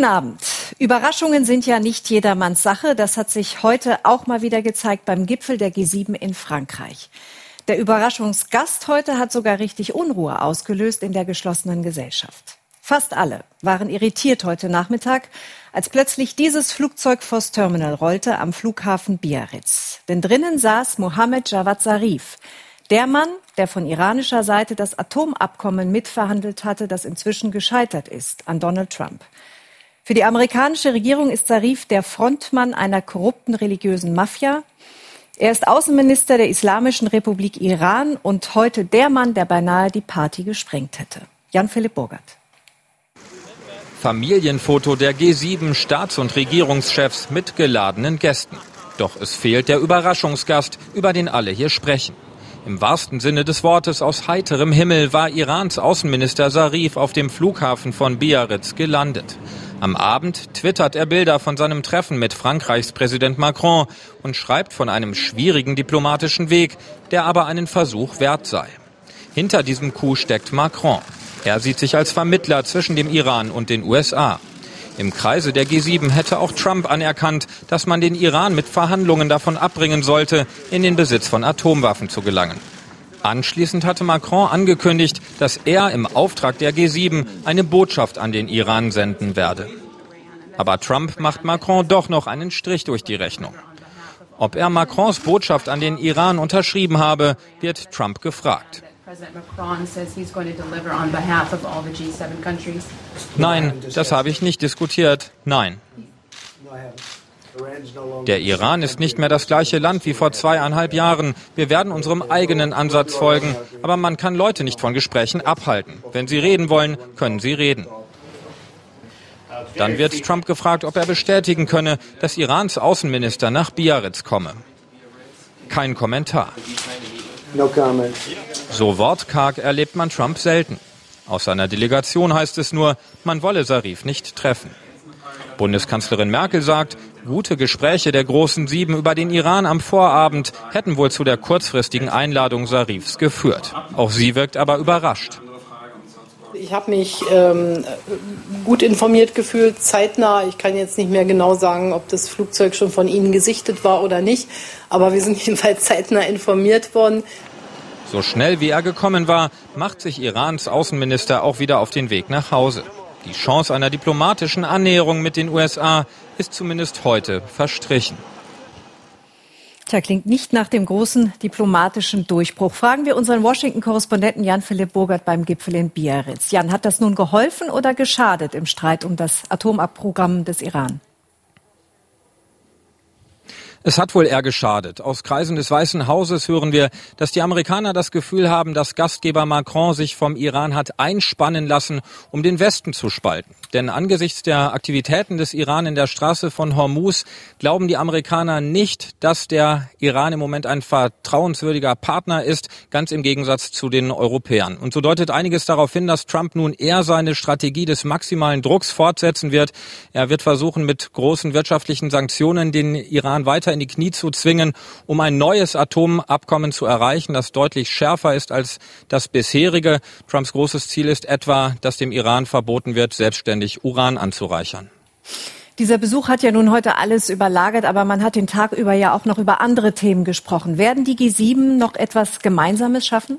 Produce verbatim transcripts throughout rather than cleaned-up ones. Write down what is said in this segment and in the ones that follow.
Guten Abend. Überraschungen sind ja nicht jedermanns Sache. Das hat sich heute auch mal wieder gezeigt beim Gipfel der G sieben in Frankreich. Der Überraschungsgast heute hat sogar richtig Unruhe ausgelöst in der geschlossenen Gesellschaft. Fast alle waren irritiert heute Nachmittag, als plötzlich dieses Flugzeug vors Terminal rollte am Flughafen Biarritz. Denn drinnen saß Mohammed Javad Zarif, der Mann, der von iranischer Seite das Atomabkommen mitverhandelt hatte, das inzwischen gescheitert ist an Donald Trump. Für die amerikanische Regierung ist Zarif der Frontmann einer korrupten religiösen Mafia. Er ist Außenminister der Islamischen Republik Iran und heute der Mann, der beinahe die Party gesprengt hätte. Jan-Philipp Burgert. Familienfoto der G sieben Staats- und Regierungschefs mit geladenen Gästen. Doch es fehlt der Überraschungsgast, über den alle hier sprechen. Im wahrsten Sinne des Wortes aus heiterem Himmel war Irans Außenminister Zarif auf dem Flughafen von Biarritz gelandet. Am Abend twittert er Bilder von seinem Treffen mit Frankreichs Präsident Macron und schreibt von einem schwierigen diplomatischen Weg, der aber einen Versuch wert sei. Hinter diesem Coup steckt Macron. Er sieht sich als Vermittler zwischen dem Iran und den U S A. Im Kreise der G sieben hätte auch Trump anerkannt, dass man den Iran mit Verhandlungen davon abbringen sollte, in den Besitz von Atomwaffen zu gelangen. Anschließend hatte Macron angekündigt, dass er im Auftrag der G sieben eine Botschaft an den Iran senden werde. Aber Trump macht Macron doch noch einen Strich durch die Rechnung. Ob er Macrons Botschaft an den Iran unterschrieben habe, wird Trump gefragt. Nein, das habe ich nicht diskutiert. Nein. Der Iran ist nicht mehr das gleiche Land wie vor zweieinhalb Jahren. Wir werden unserem eigenen Ansatz folgen. Aber man kann Leute nicht von Gesprächen abhalten. Wenn sie reden wollen, können sie reden. Dann wird Trump gefragt, ob er bestätigen könne, dass Irans Außenminister nach Biarritz komme. Kein Kommentar. So wortkarg erlebt man Trump selten. Aus seiner Delegation heißt es nur, man wolle Zarif nicht treffen. Bundeskanzlerin Merkel sagt, gute Gespräche der großen Sieben über den Iran am Vorabend hätten wohl zu der kurzfristigen Einladung Zarifs geführt. Auch sie wirkt aber überrascht. Ich habe mich ähm, gut informiert gefühlt, zeitnah. Ich kann jetzt nicht mehr genau sagen, ob das Flugzeug schon von Ihnen gesichtet war oder nicht. Aber wir sind jedenfalls zeitnah informiert worden. So schnell wie er gekommen war, macht sich Irans Außenminister auch wieder auf den Weg nach Hause. Die Chance einer diplomatischen Annäherung mit den U S A ist zumindest heute verstrichen. Tja, klingt nicht nach dem großen diplomatischen Durchbruch. Fragen wir unseren Washington-Korrespondenten Jan-Philipp Burgert beim Gipfel in Biarritz. Jan, hat das nun geholfen oder geschadet im Streit um das Atomabprogramm des Iran? Es hat wohl eher geschadet. Aus Kreisen des Weißen Hauses hören wir, dass die Amerikaner das Gefühl haben, dass Gastgeber Macron sich vom Iran hat einspannen lassen, um den Westen zu spalten. Denn angesichts der Aktivitäten des Iran in der Straße von Hormuz glauben die Amerikaner nicht, dass der Iran im Moment ein vertrauenswürdiger Partner ist, ganz im Gegensatz zu den Europäern. Und so deutet einiges darauf hin, dass Trump nun eher seine Strategie des maximalen Drucks fortsetzen wird. Er wird versuchen, mit großen wirtschaftlichen Sanktionen den Iran weiter in die Knie zu zwingen, um ein neues Atomabkommen zu erreichen, das deutlich schärfer ist als das bisherige. Trumps großes Ziel ist etwa, dass dem Iran verboten wird, selbstständig Uran anzureichern. Dieser Besuch hat ja nun heute alles überlagert, aber man hat den Tag über ja auch noch über andere Themen gesprochen. Werden die G sieben noch etwas Gemeinsames schaffen?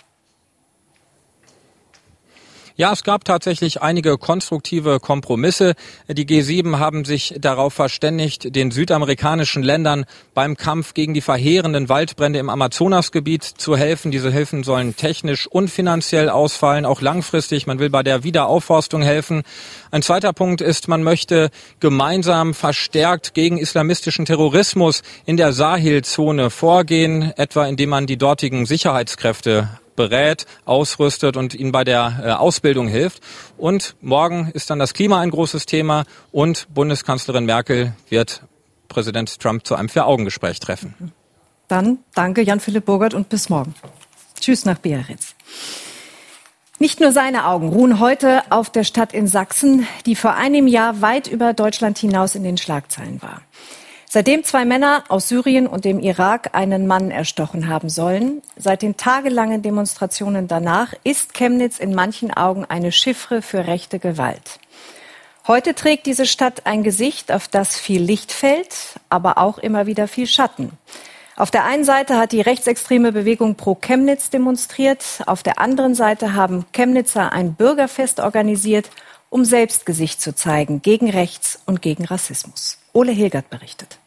Ja, es gab tatsächlich einige konstruktive Kompromisse. Die G sieben haben sich darauf verständigt, den südamerikanischen Ländern beim Kampf gegen die verheerenden Waldbrände im Amazonasgebiet zu helfen. Diese Hilfen sollen technisch und finanziell ausfallen, auch langfristig. Man will bei der Wiederaufforstung helfen. Ein zweiter Punkt ist, man möchte gemeinsam verstärkt gegen islamistischen Terrorismus in der Sahelzone vorgehen, etwa indem man die dortigen Sicherheitskräfte berät, ausrüstet und ihnen bei der äh, Ausbildung hilft. Und morgen ist dann das Klima ein großes Thema und Bundeskanzlerin Merkel wird Präsident Trump zu einem Vier-Augen-Gespräch treffen. Dann danke Jan-Philipp Burgert und bis morgen. Tschüss nach Biarritz. Nicht nur seine Augen ruhen heute auf der Stadt in Sachsen, die vor einem Jahr weit über Deutschland hinaus in den Schlagzeilen war. Seitdem zwei Männer aus Syrien und dem Irak einen Mann erstochen haben sollen, seit den tagelangen Demonstrationen danach, ist Chemnitz in manchen Augen eine Chiffre für rechte Gewalt. Heute trägt diese Stadt ein Gesicht, auf das viel Licht fällt, aber auch immer wieder viel Schatten. Auf der einen Seite hat die rechtsextreme Bewegung Pro Chemnitz demonstriert, auf der anderen Seite haben Chemnitzer ein Bürgerfest organisiert, um selbst Gesicht zu zeigen gegen Rechts und gegen Rassismus. Ole Hilgert berichtet.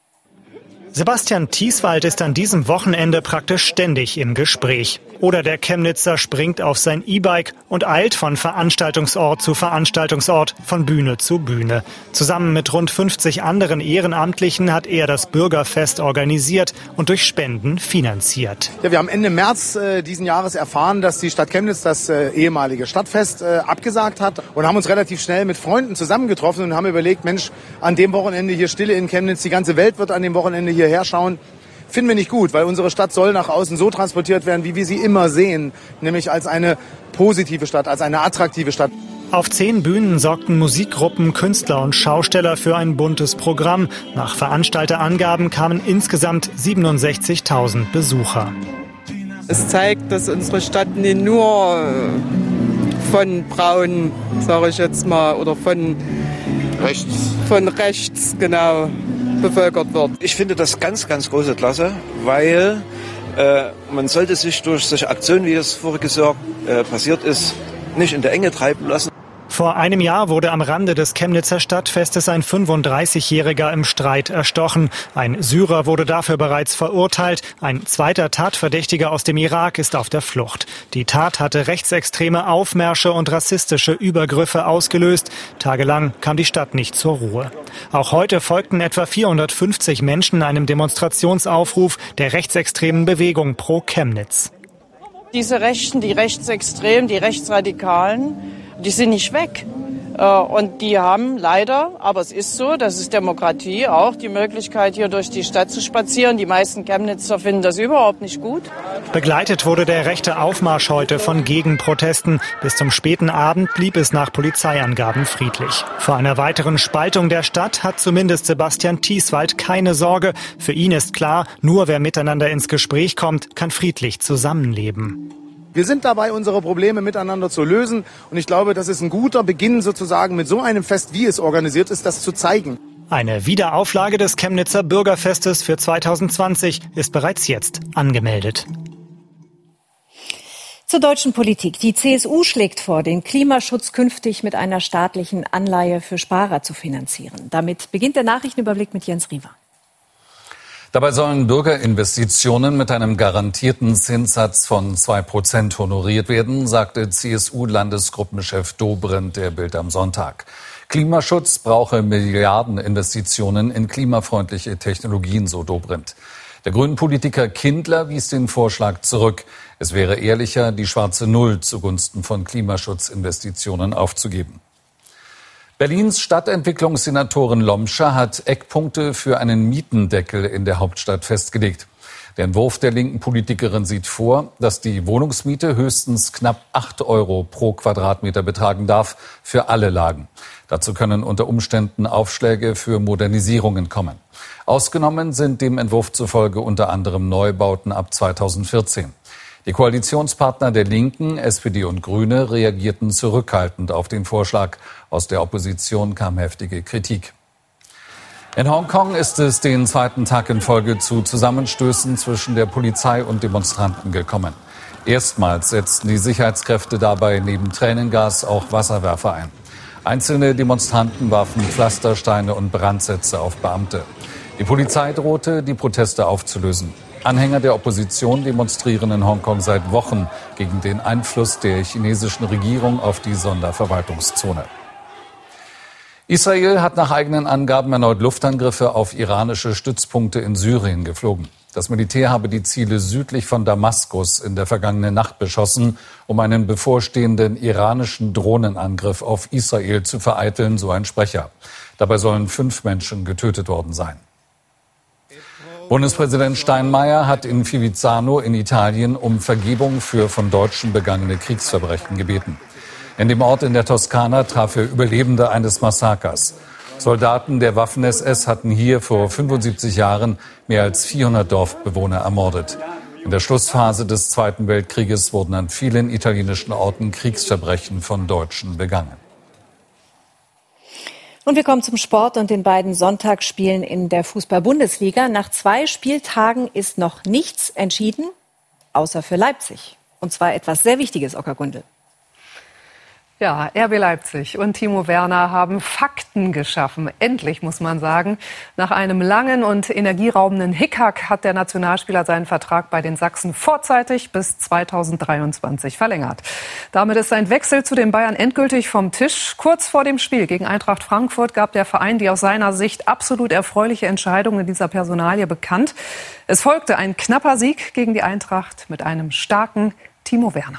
Sebastian Thieswald ist an diesem Wochenende praktisch ständig im Gespräch. Oder der Chemnitzer springt auf sein E-Bike und eilt von Veranstaltungsort zu Veranstaltungsort, von Bühne zu Bühne. Zusammen mit rund fünfzig anderen Ehrenamtlichen hat er das Bürgerfest organisiert und durch Spenden finanziert. Ja, wir haben Ende März äh, diesen Jahres erfahren, dass die Stadt Chemnitz das äh, ehemalige Stadtfest äh, abgesagt hat und haben uns relativ schnell mit Freunden zusammengetroffen und haben überlegt, Mensch, an dem Wochenende hier Stille in Chemnitz, die ganze Welt wird an dem Wochenende hierher schauen. Finden wir nicht gut, weil unsere Stadt soll nach außen so transportiert werden, wie wir sie immer sehen, nämlich als eine positive Stadt, als eine attraktive Stadt. Auf zehn Bühnen sorgten Musikgruppen, Künstler und Schausteller für ein buntes Programm. Nach Veranstalterangaben kamen insgesamt siebenundsechzigtausend Besucher. Es zeigt, dass unsere Stadt nicht nur von Braun, sage ich jetzt mal, oder von rechts, von rechts genau bevölkert wird. Ich finde das ganz, ganz große Klasse, weil äh, man sollte sich durch solche Aktionen, wie es voriges Jahr äh, passiert ist, nicht in der Enge treiben lassen. Vor einem Jahr wurde am Rande des Chemnitzer Stadtfestes ein fünfunddreißigjähriger im Streit erstochen. Ein Syrer wurde dafür bereits verurteilt. Ein zweiter Tatverdächtiger aus dem Irak ist auf der Flucht. Die Tat hatte rechtsextreme Aufmärsche und rassistische Übergriffe ausgelöst. Tagelang kam die Stadt nicht zur Ruhe. Auch heute folgten etwa vierhundertfünfzig Menschen einem Demonstrationsaufruf der rechtsextremen Bewegung Pro Chemnitz. Diese Rechten, die Rechtsextremen, die Rechtsradikalen, die sind nicht weg. Und die haben leider, aber es ist so, das ist Demokratie, auch die Möglichkeit, hier durch die Stadt zu spazieren. Die meisten Chemnitzer finden das überhaupt nicht gut. Begleitet wurde der rechte Aufmarsch heute von Gegenprotesten. Bis zum späten Abend blieb es nach Polizeiangaben friedlich. Vor einer weiteren Spaltung der Stadt hat zumindest Sebastian Thieswald keine Sorge. Für ihn ist klar, nur wer miteinander ins Gespräch kommt, kann friedlich zusammenleben. Wir sind dabei, unsere Probleme miteinander zu lösen. Und ich glaube, das ist ein guter Beginn sozusagen mit so einem Fest, wie es organisiert ist, das zu zeigen. Eine Wiederauflage des Chemnitzer Bürgerfestes für zweitausendzwanzig ist bereits jetzt angemeldet. Zur deutschen Politik. Die C S U schlägt vor, den Klimaschutz künftig mit einer staatlichen Anleihe für Sparer zu finanzieren. Damit beginnt der Nachrichtenüberblick mit Jens Riewer. Dabei sollen Bürgerinvestitionen mit einem garantierten Zinssatz von zwei Prozent honoriert werden, sagte C S U-Landesgruppenchef Dobrindt der Bild am Sonntag. Klimaschutz brauche Milliardeninvestitionen in klimafreundliche Technologien, so Dobrindt. Der Grünen-Politiker Kindler wies den Vorschlag zurück. Es wäre ehrlicher, die schwarze Null zugunsten von Klimaschutzinvestitionen aufzugeben. Berlins Stadtentwicklungssenatorin Lomscher hat Eckpunkte für einen Mietendeckel in der Hauptstadt festgelegt. Der Entwurf der linken Politikerin sieht vor, dass die Wohnungsmiete höchstens knapp acht Euro pro Quadratmeter betragen darf für alle Lagen. Dazu können unter Umständen Aufschläge für Modernisierungen kommen. Ausgenommen sind dem Entwurf zufolge unter anderem Neubauten ab zweitausendvierzehn. Die Koalitionspartner der Linken, S P D und Grüne, reagierten zurückhaltend auf den Vorschlag. Aus der Opposition kam heftige Kritik. In Hongkong ist es den zweiten Tag in Folge zu Zusammenstößen zwischen der Polizei und Demonstranten gekommen. Erstmals setzten die Sicherheitskräfte dabei neben Tränengas auch Wasserwerfer ein. Einzelne Demonstranten warfen Pflastersteine und Brandsätze auf Beamte. Die Polizei drohte, die Proteste aufzulösen. Anhänger der Opposition demonstrieren in Hongkong seit Wochen gegen den Einfluss der chinesischen Regierung auf die Sonderverwaltungszone. Israel hat nach eigenen Angaben erneut Luftangriffe auf iranische Stützpunkte in Syrien geflogen. Das Militär habe die Ziele südlich von Damaskus in der vergangenen Nacht beschossen, um einen bevorstehenden iranischen Drohnenangriff auf Israel zu vereiteln, so ein Sprecher. Dabei sollen fünf Menschen getötet worden sein. Bundespräsident Steinmeier hat in Fivizzano in Italien um Vergebung für von Deutschen begangene Kriegsverbrechen gebeten. In dem Ort in der Toskana traf er Überlebende eines Massakers. Soldaten der Waffen-S S hatten hier vor fünfundsiebzig Jahren mehr als vierhundert Dorfbewohner ermordet. In der Schlussphase des Zweiten Weltkrieges wurden an vielen italienischen Orten Kriegsverbrechen von Deutschen begangen. Und wir kommen zum Sport und den beiden Sonntagsspielen in der Fußball-Bundesliga. Nach zwei Spieltagen ist noch nichts entschieden, außer für Leipzig. Und zwar etwas sehr Wichtiges, Ocker Gundel. Ja, R B Leipzig und Timo Werner haben Fakten geschaffen. Endlich, muss man sagen. Nach einem langen und energieraubenden Hickhack hat der Nationalspieler seinen Vertrag bei den Sachsen vorzeitig bis zweitausenddreiundzwanzig verlängert. Damit ist sein Wechsel zu den Bayern endgültig vom Tisch. Kurz vor dem Spiel gegen Eintracht Frankfurt gab der Verein die aus seiner Sicht absolut erfreuliche Entscheidung in dieser Personalie bekannt. Es folgte ein knapper Sieg gegen die Eintracht mit einem starken Timo Werner.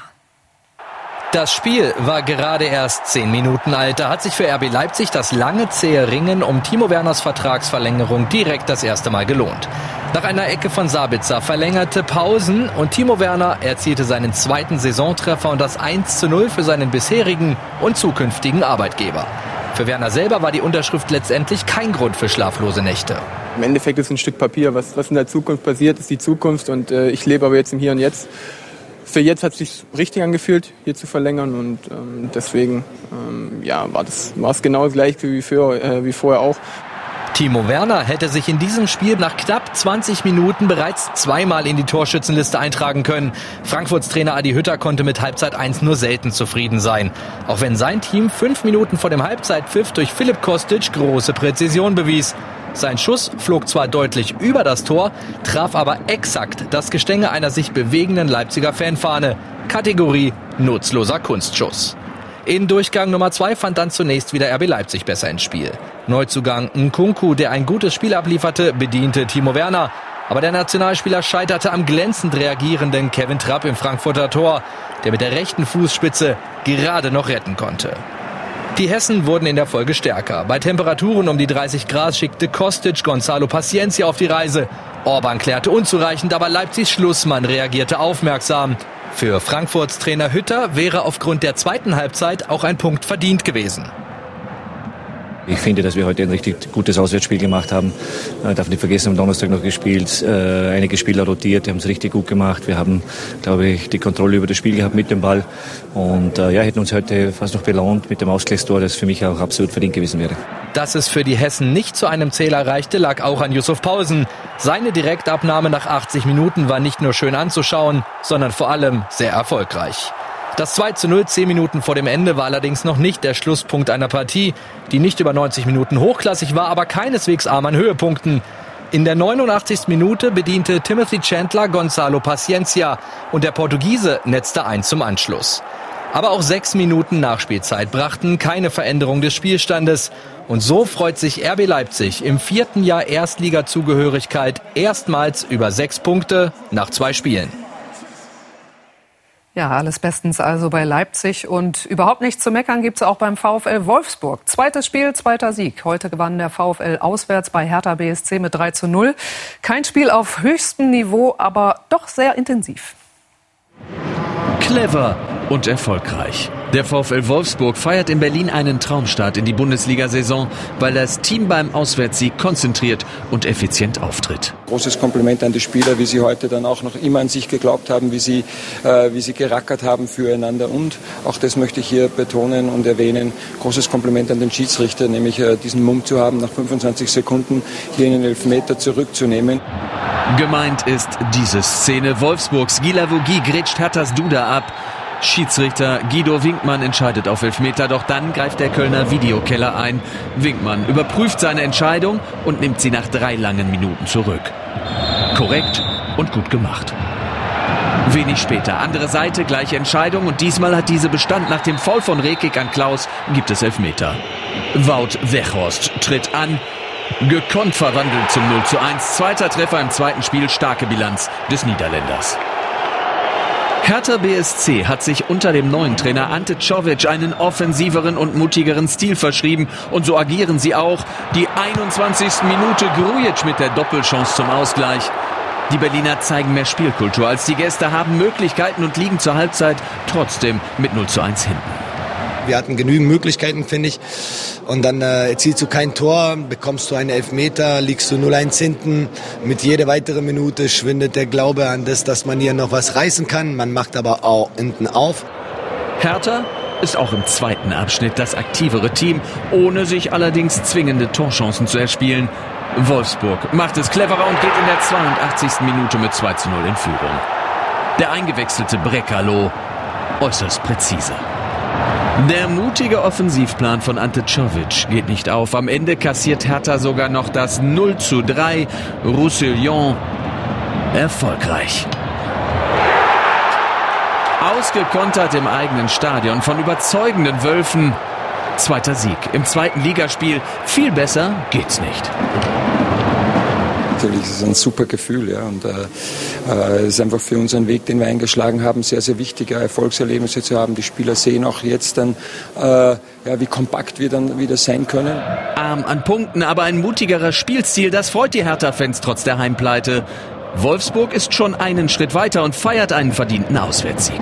Das Spiel war gerade erst zehn Minuten alt. Da hat sich für R B Leipzig das lange zähe Ringen um Timo Werners Vertragsverlängerung direkt das erste Mal gelohnt. Nach einer Ecke von Sabitzer verlängerte Pausen und Timo Werner erzielte seinen zweiten Saisontreffer und das eins zu null für seinen bisherigen und zukünftigen Arbeitgeber. Für Werner selber war die Unterschrift letztendlich kein Grund für schlaflose Nächte. Im Endeffekt ist es ein Stück Papier. Was, was in der Zukunft passiert, ist die Zukunft und äh, ich lebe aber jetzt im Hier und Jetzt. Für jetzt hat es sich richtig angefühlt, hier zu verlängern und ähm, deswegen ähm, ja, war es war genau gleich wie, für, äh, wie vorher auch. Timo Werner hätte sich in diesem Spiel nach knapp zwanzig Minuten bereits zweimal in die Torschützenliste eintragen können. Frankfurts Trainer Adi Hütter konnte mit Halbzeit eins nur selten zufrieden sein. Auch wenn sein Team fünf Minuten vor dem Halbzeitpfiff durch Filip Kostic große Präzision bewies. Sein Schuss flog zwar deutlich über das Tor, traf aber exakt das Gestänge einer sich bewegenden Leipziger Fanfahne. Kategorie nutzloser Kunstschuss. In Durchgang Nummer zwei fand dann zunächst wieder R B Leipzig besser ins Spiel. Neuzugang Nkunku, der ein gutes Spiel ablieferte, bediente Timo Werner. Aber der Nationalspieler scheiterte am glänzend reagierenden Kevin Trapp im Frankfurter Tor, der mit der rechten Fußspitze gerade noch retten konnte. Die Hessen wurden in der Folge stärker. Bei Temperaturen um die dreißig Grad schickte Kostic Gonzalo Paciencia auf die Reise. Orban klärte unzureichend, aber Leipzigs Schlussmann reagierte aufmerksam. Für Frankfurts Trainer Hütter wäre aufgrund der zweiten Halbzeit auch ein Punkt verdient gewesen. Ich finde, dass wir heute ein richtig gutes Auswärtsspiel gemacht haben. Ich darf nicht vergessen, am Donnerstag noch gespielt, äh, einige Spieler rotiert, die haben es richtig gut gemacht. Wir haben, glaube ich, die Kontrolle über das Spiel gehabt mit dem Ball. Und äh, ja, hätten uns heute fast noch belohnt mit dem Ausgleichstor, das für mich auch absolut verdient gewesen wäre. Dass es für die Hessen nicht zu einem Zähler reichte, lag auch an Yusuf Pausen. Seine Direktabnahme nach achtzig Minuten war nicht nur schön anzuschauen, sondern vor allem sehr erfolgreich. Das zwei zu null zehn Minuten vor dem Ende war allerdings noch nicht der Schlusspunkt einer Partie, die nicht über neunzig Minuten hochklassig war, aber keineswegs arm an Höhepunkten. In der neunundachtzigsten Minute bediente Timothy Chandler Gonzalo Paciencia und der Portugiese netzte ein zum Anschluss. Aber auch sechs Minuten Nachspielzeit brachten keine Veränderung des Spielstandes. Und so freut sich R B Leipzig im vierten Jahr Erstliga-Zugehörigkeit erstmals über sechs Punkte nach zwei Spielen. Ja, alles bestens also bei Leipzig und überhaupt nichts zu meckern gibt's auch beim VfL Wolfsburg. Zweites Spiel, zweiter Sieg. Heute gewann der VfL auswärts bei Hertha B S C mit drei zu null. Kein Spiel auf höchstem Niveau, aber doch sehr intensiv. Clever und erfolgreich. Der VfL Wolfsburg feiert in Berlin einen Traumstart in die Bundesliga-Saison, weil das Team beim Auswärtssieg konzentriert und effizient auftritt. Großes Kompliment an die Spieler, wie sie heute dann auch noch immer an sich geglaubt haben, wie sie, äh, wie sie gerackert haben füreinander. Und auch das möchte ich hier betonen und erwähnen. Großes Kompliment an den Schiedsrichter, nämlich äh, diesen Mumm zu haben, nach fünfundzwanzig Sekunden hier einen Elfmeter zurückzunehmen. Gemeint ist diese Szene. Wolfsburgs Guilavogui grätscht Herthas Duda ab. Schiedsrichter Guido Winkmann entscheidet auf Elfmeter, doch dann greift der Kölner Videokeller ein. Winkmann überprüft seine Entscheidung und nimmt sie nach drei langen Minuten zurück. Korrekt und gut gemacht. Wenig später, andere Seite, gleiche Entscheidung und diesmal hat diese Bestand. Nach dem Foul von Rekik an Klaus gibt es Elfmeter. Wout Weghorst tritt an, gekonnt verwandelt zum null zu eins. Zweiter Treffer im zweiten Spiel, starke Bilanz des Niederländers. Hertha B S C hat sich unter dem neuen Trainer Ante Czovic einen offensiveren und mutigeren Stil verschrieben und so agieren sie auch. Die einundzwanzigste Minute Grujic mit der Doppelchance zum Ausgleich. Die Berliner zeigen mehr Spielkultur als die Gäste, haben Möglichkeiten und liegen zur Halbzeit trotzdem mit null zu eins hinten. Wir hatten genügend Möglichkeiten, finde ich. Und dann äh, erzielst du kein Tor, bekommst du einen Elfmeter, liegst du null eins hinten. Mit jeder weiteren Minute schwindet der Glaube an das, dass man hier noch was reißen kann. Man macht aber auch hinten auf. Hertha ist auch im zweiten Abschnitt das aktivere Team, ohne sich allerdings zwingende Torchancen zu erspielen. Wolfsburg macht es cleverer und geht in der zweiundachtzigsten Minute mit zwei zu null in Führung. Der eingewechselte Brekalo äußerst präzise. Der mutige Offensivplan von Ante Czovic geht nicht auf. Am Ende kassiert Hertha sogar noch das null zu drei. Roussillon erfolgreich. Ausgekontert im eigenen Stadion von überzeugenden Wölfen. Zweiter Sieg im zweiten Ligaspiel. Viel besser geht's nicht. Natürlich ist es ein super Gefühl, ja, und äh, es ist einfach für uns ein Weg, den wir eingeschlagen haben, sehr, sehr wichtige Erfolgserlebnisse zu haben. Die Spieler sehen auch jetzt dann, äh, ja, wie kompakt wir dann wieder sein können. Arm an Punkten, aber ein mutigerer Spielstil, das freut die Hertha-Fans trotz der Heimpleite. Wolfsburg ist schon einen Schritt weiter und feiert einen verdienten Auswärtssieg.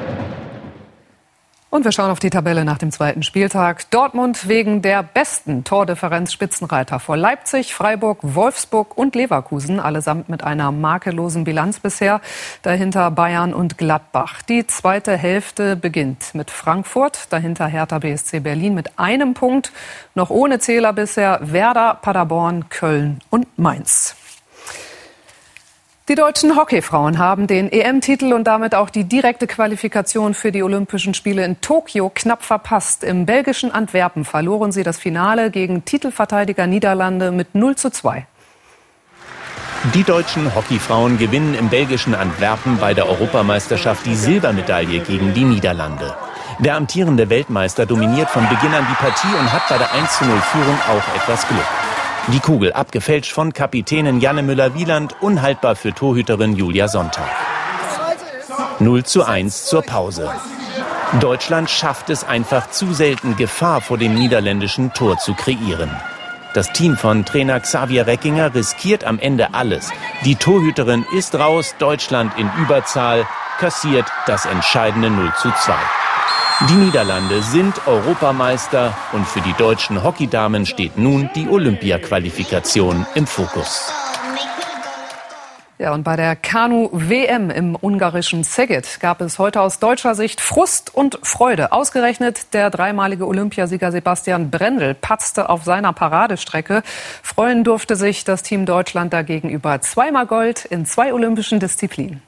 Und wir schauen auf die Tabelle nach dem zweiten Spieltag. Dortmund wegen der besten Tordifferenz Spitzenreiter vor Leipzig, Freiburg, Wolfsburg und Leverkusen, allesamt mit einer makellosen Bilanz bisher. Dahinter Bayern und Gladbach. Die zweite Hälfte beginnt mit Frankfurt, dahinter Hertha B S C Berlin mit einem Punkt. Noch ohne Zähler bisher Werder, Paderborn, Köln und Mainz. Die deutschen Hockeyfrauen haben den E M-Titel und damit auch die direkte Qualifikation für die Olympischen Spiele in Tokio knapp verpasst. Im belgischen Antwerpen verloren sie das Finale gegen Titelverteidiger Niederlande mit null zu zwei. Die deutschen Hockeyfrauen gewinnen im belgischen Antwerpen bei der Europameisterschaft die Silbermedaille gegen die Niederlande. Der amtierende Weltmeister dominiert von Beginn an die Partie und hat bei der eins zu null Führung auch etwas Glück. Die Kugel abgefälscht von Kapitänin Janne Müller-Wieland, unhaltbar für Torhüterin Julia Sonntag. null zu eins zur Pause. Deutschland schafft es einfach zu selten, Gefahr vor dem niederländischen Tor zu kreieren. Das Team von Trainer Xavier Reckinger riskiert am Ende alles. Die Torhüterin ist raus, Deutschland in Überzahl, kassiert das entscheidende null zu zwei. Die Niederlande sind Europameister und für die deutschen Hockeydamen steht nun die Olympia-Qualifikation im Fokus. Ja, und bei der Kanu-W M im ungarischen Szeged gab es heute aus deutscher Sicht Frust und Freude. Ausgerechnet der dreimalige Olympiasieger Sebastian Brendel patzte auf seiner Paradestrecke. Freuen durfte sich das Team Deutschland dagegen über zweimal Gold in zwei olympischen Disziplinen.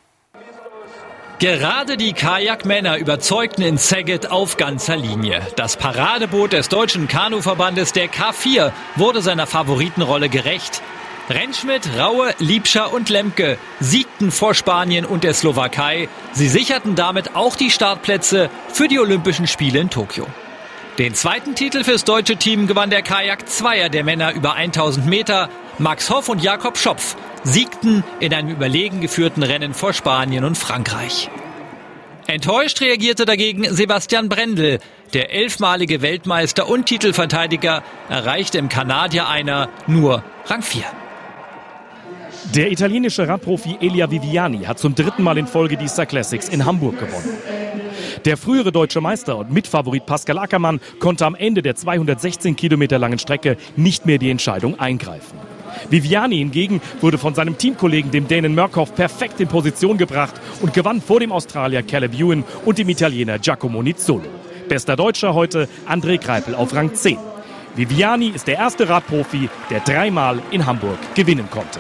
Gerade die Kajakmänner überzeugten in Szeged auf ganzer Linie. Das Paradeboot des deutschen Kanuverbandes, der K vier, wurde seiner Favoritenrolle gerecht. Rentschmidt, Raue, Liebscher und Lemke siegten vor Spanien und der Slowakei. Sie sicherten damit auch die Startplätze für die Olympischen Spiele in Tokio. Den zweiten Titel fürs deutsche Team gewann der Kajak-Zweier der Männer über tausend Meter. Max Hoff und Jakob Schopf siegten in einem überlegen geführten Rennen vor Spanien und Frankreich. Enttäuscht reagierte dagegen Sebastian Brendel. Der elfmalige Weltmeister und Titelverteidiger erreichte im Kanadier-Einer nur Rang vier. Der italienische Radprofi Elia Viviani hat zum dritten Mal in Folge die Star Classics in Hamburg gewonnen. Der frühere deutsche Meister und Mitfavorit Pascal Ackermann konnte am Ende der zweihundertsechzehn Kilometer langen Strecke nicht mehr die Entscheidung eingreifen. Viviani hingegen wurde von seinem Teamkollegen, dem Dänen Mørkhoff, perfekt in Position gebracht und gewann vor dem Australier Caleb Ewan und dem Italiener Giacomo Nizzolo. Bester Deutscher heute André Greipel auf Rang zehn. Viviani ist der erste Radprofi, der dreimal in Hamburg gewinnen konnte.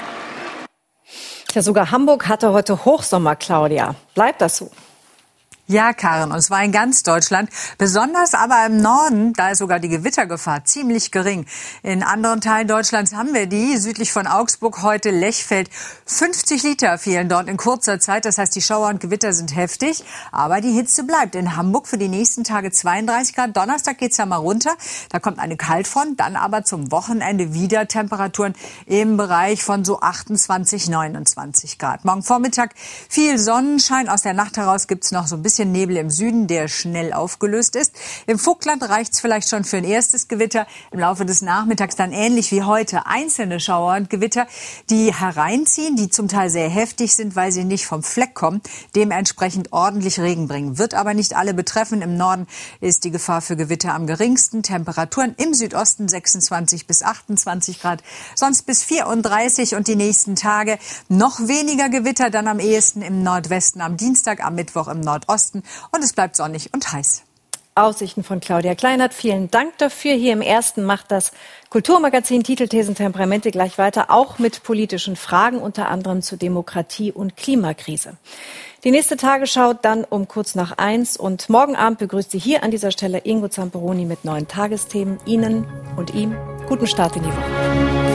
Ja, sogar Hamburg hatte heute Hochsommer, Claudia. Bleibt das so? Ja, Karen, und es war in ganz Deutschland, besonders aber im Norden, da ist sogar die Gewittergefahr ziemlich gering. In anderen Teilen Deutschlands haben wir die, südlich von Augsburg heute Lechfeld. fünfzig Liter fielen dort in kurzer Zeit, das heißt, die Schauer und Gewitter sind heftig, aber die Hitze bleibt. In Hamburg für die nächsten Tage zweiunddreißig Grad, Donnerstag geht's ja mal runter, da kommt eine Kaltfront, dann aber zum Wochenende wieder Temperaturen im Bereich von so achtundzwanzig, neunundzwanzig Grad. Morgen Vormittag viel Sonnenschein, aus der Nacht heraus gibt's noch so ein bisschen Nebel im Süden, der schnell aufgelöst ist. Im Vogtland reicht es vielleicht schon für ein erstes Gewitter. Im Laufe des Nachmittags dann ähnlich wie heute einzelne Schauer und Gewitter, die hereinziehen, die zum Teil sehr heftig sind, weil sie nicht vom Fleck kommen, dementsprechend ordentlich Regen bringen. Wird aber nicht alle betreffen. Im Norden ist die Gefahr für Gewitter am geringsten. Temperaturen im Südosten sechsundzwanzig bis achtundzwanzig Grad, sonst bis vierunddreißig und die nächsten Tage noch weniger Gewitter, dann am ehesten im Nordwesten am Dienstag, am Mittwoch im Nordosten Osten und es bleibt sonnig und heiß. Aussichten von Claudia Kleinert. Vielen Dank dafür. Hier im Ersten macht das Kulturmagazin Titel, Thesen, Temperamente gleich weiter, auch mit politischen Fragen, unter anderem zu Demokratie und Klimakrise. Die nächste Tagesschau dann um kurz nach eins und morgen Abend begrüßt Sie hier an dieser Stelle Ingo Zamperoni mit neuen Tagesthemen. Ihnen und ihm guten Start in die Woche.